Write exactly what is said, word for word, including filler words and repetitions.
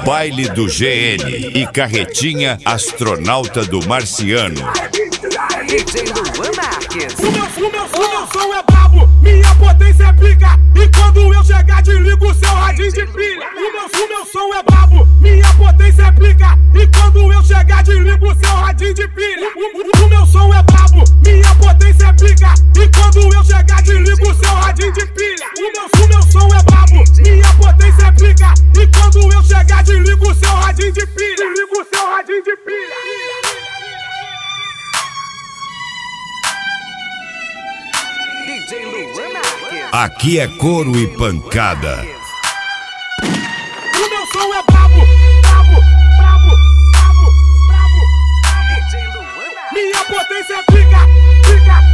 Baile do G N e Carretinha Astronauta do Marciano. D J Luan Marques. O meu, o, meu, o meu som é brabo, minha potência é pica. E quando eu chegar, desligo o seu radinho de pilha. O meu, o meu som é brabo, minha potência é pica. E quando eu chegar, desligo o seu radinho de pilha. O, o, o meu som é brabo, minha potência é pica. E quando eu chegar, desligo o seu radinho de pilha. O meu, o meu som é brabo, minha potência é pica. E quando eu chegar, desligo o seu radinho de pilha. Desligo o seu radinho de pilha. D J Luan Marques. Aqui é couro e pancada. O meu som é brabo, brabo, brabo, brabo, brabo. D J Luan Marques. Minha potência é pica, pica.